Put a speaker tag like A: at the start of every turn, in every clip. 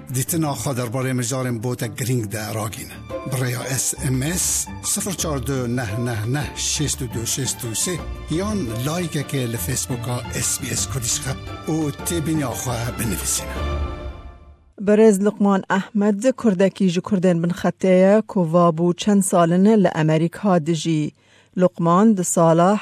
A: دیتنا خود درباره مجارم بوتا گرینگ ده راگین برای SMS 042996223 یان لایک که لفیسبوکا SBS کردیش خب و تیبین آخواه بنویسین.
B: برز لقمان احمد کردکی جو کردن بن خطیه کوابو چند سالنه لامریکا دجی. لقمان ده سالا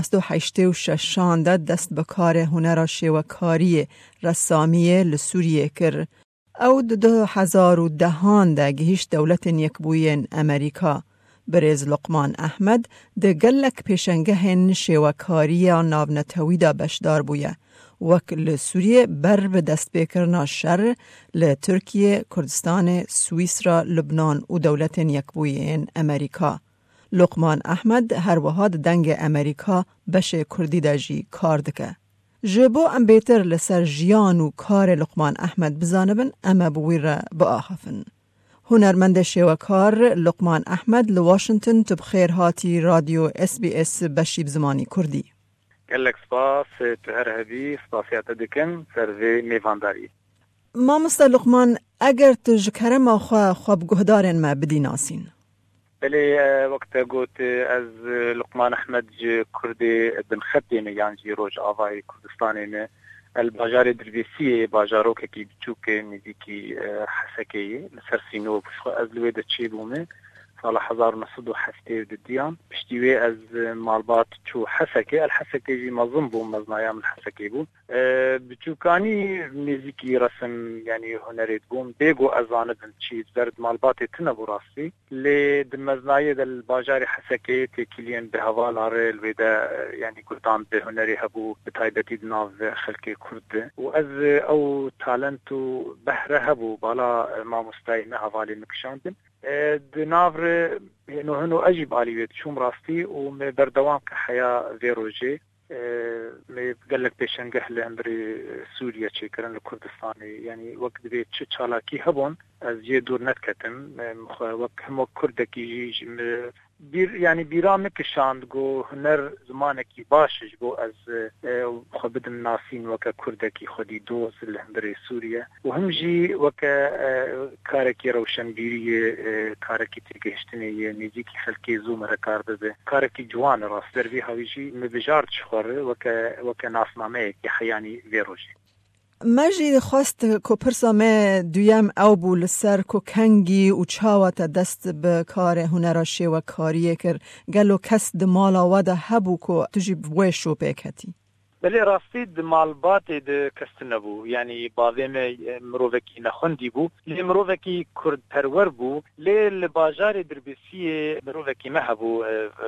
B: 1986 ده دست بکار هنر شیوکاری رسامیه لسوریه کر. او ده 2010 ده گهیش دولت یکبوین امریکا. برز لقمان احمد ده گلک پیشنگهن شیوکاری ناونتوی ده بشدار بویه. وک لسوریه بر به دست بکرنا شر لترکیه، کردستان، سوئیسرا، لبنان و دولت یکبویین امریکا. لقمان احمد هر وهاد دنگ امریکا بشه کردی داجی کار دکه. جبو ام بیتر لسر جیان و کار لقمان احمد بزانبن اما بویر بآخفن. هنرمند شیوکار لقمان احمد لواشنطن تبخیر هاتی رادیو SBS بشیب زمانی کردی.
C: گلک سپاس تهر هبی سپاسیات دکن سروی میوانداری.
B: ما مست لقمان اگر تجکره ما خواب گهدارن ما بدی ناسین.
C: بله وقت گوت از لقمان احمد کردی بن خطی میانجی روج آوای کردستانی الباجار دربیسی باجارو که کی بچوک نزدیکی حسکی سرسینو از لوید چی بومه سال 1970 دیان پشتیوی از مالبات چو حسکی الحسکی جی مظلوم بوم مزنایا من حسکی بوم بچوکانی موزیکی رسم یعنی هنرید بوم بیگو ازانه بن چیز درد مالبات تنبو راستی لی دمزنای دل باجار حسکی تکیلین به حوالاره الویدا یعنی کردان به هنری هبو بتایبتی دناو خلق کرد و از او تالنتو بهره هبو بالا ما مستعین حوالی مکشاندن دناور هنو أجيب عليه شوم راستي وبردوام كحياة فيروجي قال لك بيشنجه لأمري سوريا شكرا لكردستاني يعني وقت بيت شالاكي هبون از یه دور نتکتم وقت هم کردکی بیر یعنی بیرام کشاند گو هنر زمانه کی باشش گو از خبدن ناسین وک کردکی خودی دوز لهندری سوریه و هم جی وک کارکی روشنبیری کارکی تیگهشتنی نزدیکی خلکی زوم را کار بده کارکی جوان راست در وی هاویجی مبجارت شخوره وک ناسنامه کی خیانی ویروجی
B: مجید خواست که پرسامه دویم او بول سر که کنگی و چاوت دست به کار هنراشی و کاریه کر گلو کس دمالا وده هبو که تجی بویشو پیکتی
C: بله راستی دمالبات ده کست نبو یعنی باویم مرووکی نخوندی بو لی مرووکی کرد پرور بو لی لباجار دربیسی مرووکی مهبو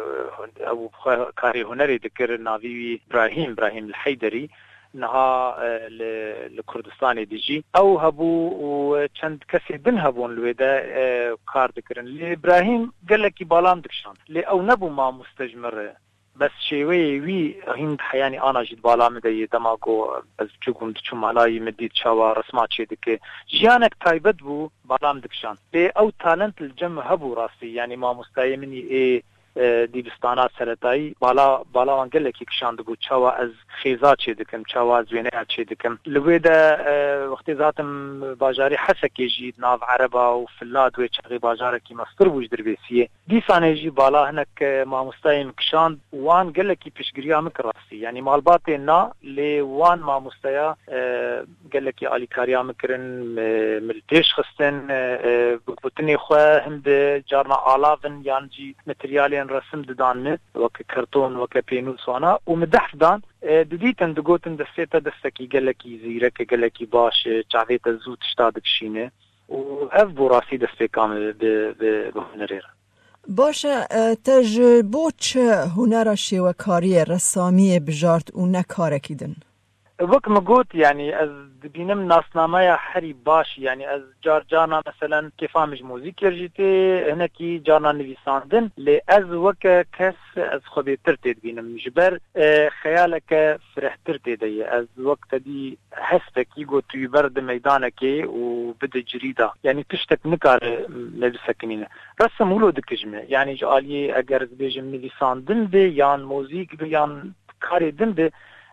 C: کاری هنری دکر ناوی ابراهیم الحیدری نها لكردستان ديجي او هبو وچند كسي بن هبون لويدا كار دكرن لابراهيم قال لك بالام دكشان لي او نبو ما مستجمر بس شوي وي هند حياني انا جد بالام دي دماغو بس چوكم دچو مالاي مديت شوا رسمات شي دك جيانك تايبد بو بالام دكشان لي او تالنت الجم هبو راسي يعني ما مستايمني دیبستانات سرطایی بالا وانگله کی کشاند بود چوا از خیزات چه دکم چوا از وینه چه دکم لویدا وقتی ذاتم باجاری حسکی جید ناو عربا و فلاد و چغی باجار کی مستر بوج دربیسیه دی سانجی بالا هنک ما مستایم کشاند وان گله کی پیشگیری مکراسی یعنی مالبات نا لی وان ما مستیا گله کی علی کاریا مکرن ملتش خستن بوتنی خو هم د جارنا آلاون یانجی متریال رسم ددان وك كرتون وك بينوس وانا ومدح دان دديتن دغوتن دسيتا دستكي گلكي زيرك گلكي باش چاويت زوت شتادك شينه واف براسي دستي كامل بهنرير
B: باشه تجربوچ هنر شیوکاری رسامی بجارت و نکارکیدن
C: وقت ما قلت يعني از بينم ناسنامه حري باش يعني از جارجانا مثلا كيفامج موزيك يرجيتي هناكي جارنا نويساندن لي از وكا كس از خبي ترتيد بينم جبر خيالك فرح ترتيد از وقت دي حسبك يقول تيبرد ميدانك وبدا جريدة يعني تشتك نكار لبسكنين رسم ولو دكجمه يعني جالي اگر بيجم نويساندن بي يان موزيك بي يان كاري دن بي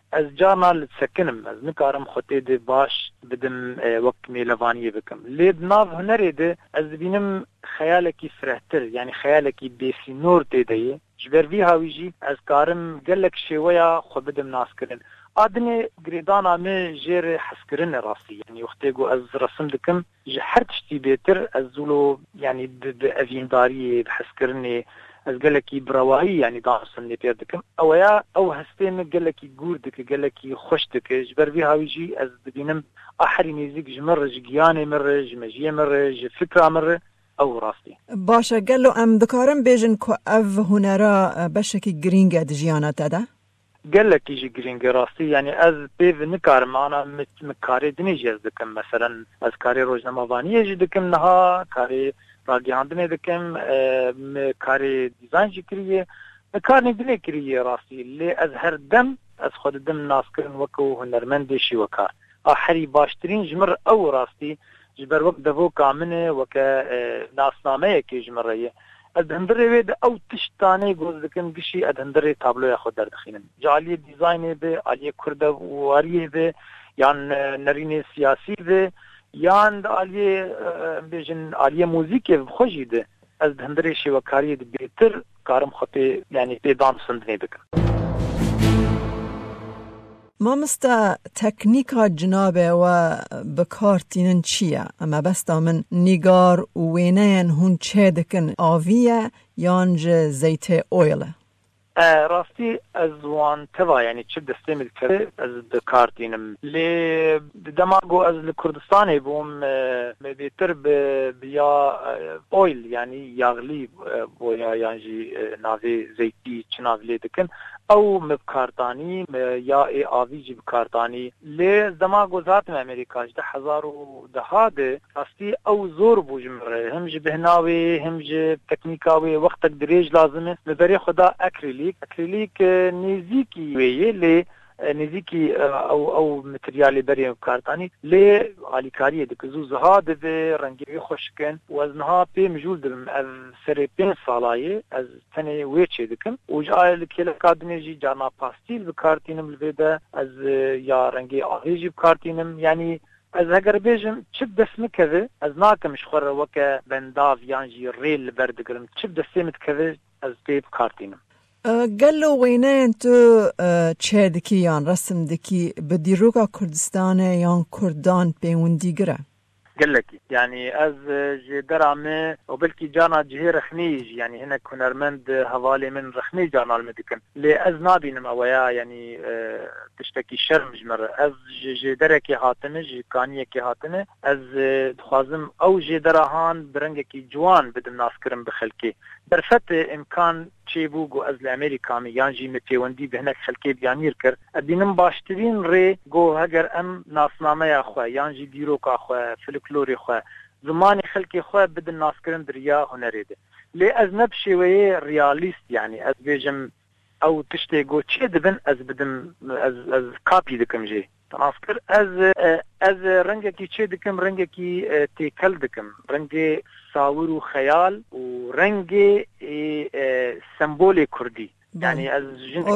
C: از جانا لتسکنم از نکارم خطی ده باش بدم وقت میلوانی بکم لید ناو هنری ده از بینم خیالکی فرهتر یعنی خیالکی بیسی نور تیده جبر وی هاویجی از کارم گلک شویا خو بدم ناس کرن آدنی گریدان آمه جیر حس کرن راستی یعنی وقتی گو از رسم دکم هر تشتی بیتر از زولو یعنی بأوینداری بحس کرنی از گلکی برواهی یعنی دانسن نپیر دکم او هستیم گلکی گوردک گلکی خوشدک جبر وی هاویجی از بینم احری نزیک جمر جگیان مر جمجیه مر جفکر مر او راستی
B: باشه گلو ام دکارم بیجن که او هنرا بشکی گرینگ دجیانات ده؟
C: گلکی جی گرینگ راستی یعنی از بیو نکارم آنا مکاری دنی جز دکم مثلا از کاری روزنامه‌وانی جی دکم نها کاری راگیاندنی دکم کاری دیزاین جی کریه کار ندنی کریه راستی لی از هر دم از خود دم ناس کرن وکو هنرمند شی وکار آحری باشترین جمر او راستی جبر وقت دفو کامنه وکا ناسنامه که جمره از هندره وید او تشتانه گوز دکن گشی از هندره تابلوی خود در دخینن جالی دیزاینه به آلیه کردواریه به یا نرین سیاسی به یا آلیه موزیک خوشی ده از هندره شوکاری بیتر کارم خطی یعنی پیدان سندنه بکن
B: ما مستا تکنیکا جنابه و بکارتینن چیه؟ اما بستا من نگار و وینین هون چه دکن آویه یانج زیت اویله؟
C: راستی از وان توا یعنی چه دستیم کرده از بکارتینم لی دماغو از کردستانی بوم بیتر بیا اویل یعنی یاغلی بویا یعنی ناوی زیتی چه ناوی دکن او مبکارتانی یا آویجی بکارتانی لی دماغو ذات امریکاش 2010 ده راستی او زور بوجمره همج بهناوی همج تکنیکاوی وقتک دریج لازمه مبری خدا اکریلیک نزیکی ویه لی نزیکی او متریالی بریم کارتانی لی آلیکاریه دکزو زهاده به رنگی خوشکن وزنها پی مجول دلم از سر 5 سالایه از تنه ویچه دکم و جایل کلکادنی جی جانا پاستیل بکارتینم لبیده از یا رنگی آهیجی بکارتینم یعنی از اگر بیجم چه دسم که از ناکمش خوره وکه بنداف یانجی ریل بردگرم چه دسمت که از بیب کارتینم
B: گلو وینه تو چه دکی یان رسم دکی بدیروگا کردستان یان کردان پیوندی گره؟
C: گلکی یعنی از جدرامه و بلکی جانا جهه رخنیج یعنی هنک هنرمند حوالی من رخنی جانا المدکن لی از نابینم اویا یعنی تشتکی شرم جمره از جدرکی هاتنه جکانیه که هاتنه از خوازم او جدرهان برنگکی جوان بدم ناس کرم بخلکی در فتح امکان چه بوگو از لامریکا یانجی متیوندی به هنک خلکی بیانیر کرد بینم باشترین ری گو هگر ام ناسنامه خو یانجی دیروکا خو فلکلوری خو زمان خلکی خو بدن ناس کرن دریا هنری ده لی از نبشوی ریالیست یعنی از بیجم او تشتی گو چه دبن از بدم از کاپی دکم جی تناسکر از رنگکی چه دکم رنگکی تیکل دکم رنگ صاور و خیال و رنگ سمبول کردی یعنی از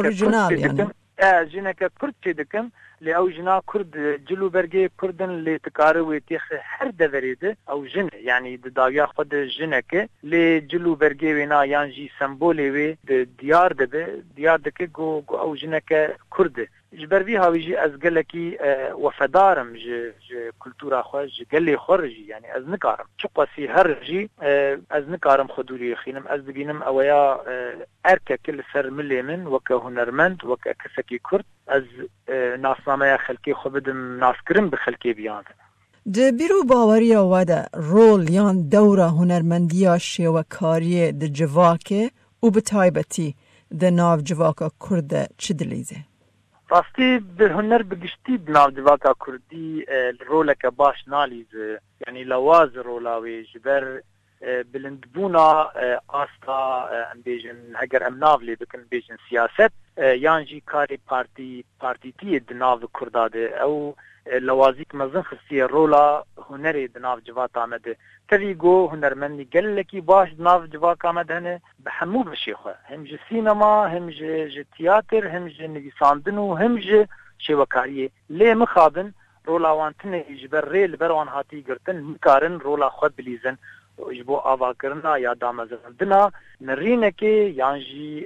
C: جنک کرد چه دکم لی او جنا کرد جلو برگه کردن لی تکاره و تیخ هر دوریده او جن یعنی داویا خود جنکه لی جلو برگه وینا یانجی سمبولی وی دیار دکه گو او جنکه کرده جبر وی هاویجی از گلکی وفدارم کلتورا خوش گلی خورجی یعنی از نکارم چقاسی هر جی از نکارم خودوری خینم از بگینم اویا ارکه کل سر ملی من وکه هنرمند وکه کسکی کرد از ناسنامه خلکی خو بدم ناس کرم بخلکی بیان
B: ده بیرو باوری واده رول یان دوره هنرمندی شیوکاری ده جواکه و بتایبتی ده ناو جواکا کرده چه دلیزه؟
C: راستی به هنر بگشتی بناو جواکا کردی رولک باش نالیزه یعنی لواز رولاوی جبر بلندبونا آستا بیجن اگر امناو لی بکن بیجن سیاست یانجی کاری پارتیتی دناو کرداده او لوازیک مزن خصیه رولا هنری دناو جوات آمده تری گو هنرمندی گلکی باش دناو جوات آمده هنه بحمو بشی خواه هم جه سینما هم جه تیاتر هم جه نویساندن و هم جه شوکاری لی مخابن رولاوانتنه اجبر ریل بروان هاتی گرتن مکارن رولا خود بلیزن جبو آوا کرنا یا دامزندنا نرینه که یانجی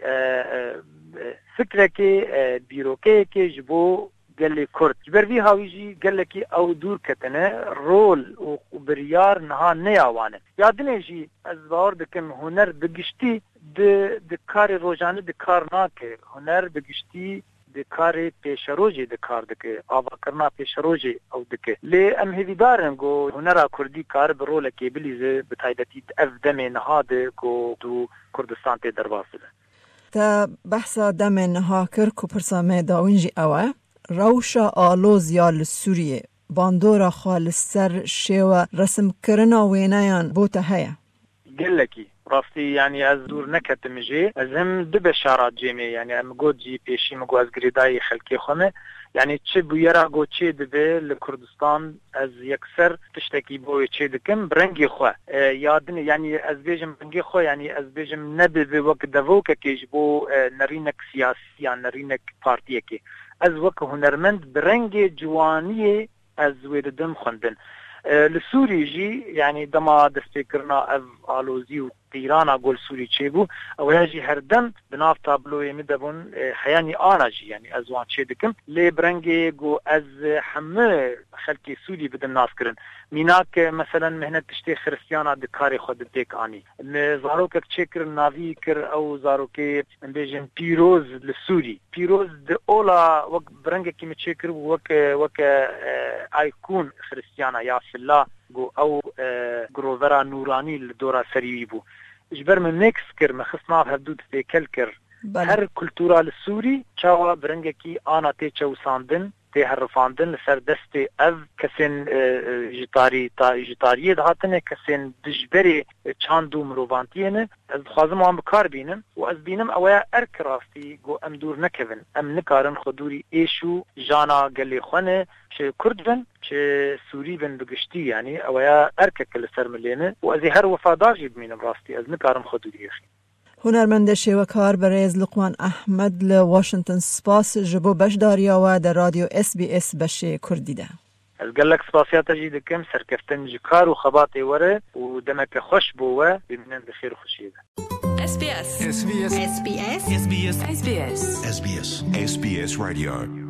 C: فکره که بیروکه که جبو گله کرد جبر وی هاویجی گله کی او دور کتنه رول و بریار نها نیاوانه یادنه جی از باور دکم هنر بگشتی د کار روزانه د کار ناکه هنر بگشتی د کار پیشروجی د کار دکه آوا کرنا پیشروجی او دکه لی ام هیدارن گو هنر کردی کار برول کی بلیزه بتایدتی افدم نهاد کو دو کردستان ته دروازه
B: تا بحثا دم نها کر کو پرسامه داونجی اوه روشا آلوز یا لسوریه باندورا خالص سر شیوه رسم کرنا وینایان بوتا هیا
C: گلکی راستی یعنی از دور نکتم جی از هم دو بشارات جیمه یعنی ام گود جی پیشی مگو از گریدای خلکی خونه یعنی چه بویرا گو چه دبه لکردستان از یکسر تشتکی بوی چه دکم برنگی خواه یادنه یعنی از بیجم برنگی خواه یعنی از بیجم نبه به وقت دوکه کش بو نرینک سیاسی یا نرینک پارتیه که از وقت هنرمند برنگ جوانی از ویددم خوندن لسوری جی یعنی دما دستکرنا از آلوزی و قیرانا گل سوری چه بو او یاجی هردن بناف تابلوی مدبون حیانی آنا جی یعنی از وان چه دکم لی برنگ گو از همه خلکی سوری بدن ناس کرن میناک مثلا مهنت تشتی خرستیانا دکاری خود دیک آنی زاروک چه کرن ناوی کر او زاروک بیجن پیروز لسوری پیروز د اولا وک برنگ کی چه کر وک آیکون خرستیانا یا فلا گو او گروورا نورانی لدورا سریوی بو اجبر من ميكس كر مخصنا هدود في كلكر هر كولتورال سوري چاوا برنگکی آنا تی چوساندن تی هرفاندن لسر دست اف کسین جتاریه دهاتنه کسین دجبری چاندو مروبانتینه از خوازم هم بکار بینم و از بینم اویا ارک راستی گو ام دور نکوین ام نکارن خودوری ایشو جانا گلی خونه چه کرد بن چه سوری بن بگشتی یعنی اویا ارک کل سر ملینه و ازی هر وفادار جید مینم راستی از نکارن خودوری اخی
B: هنرمند شیوکار برایز لقمان احمد لواشنطن سپاس جبو بشداریا و در رادیو SBS بشه کردی ده
C: از گلک سپاسیات جید کم سرکفتن جکار و خباتی وره و دمک خوش بوه ببینن بخیر و خوشیده
D: SBS SBS SBS SBS SBS SBS Radio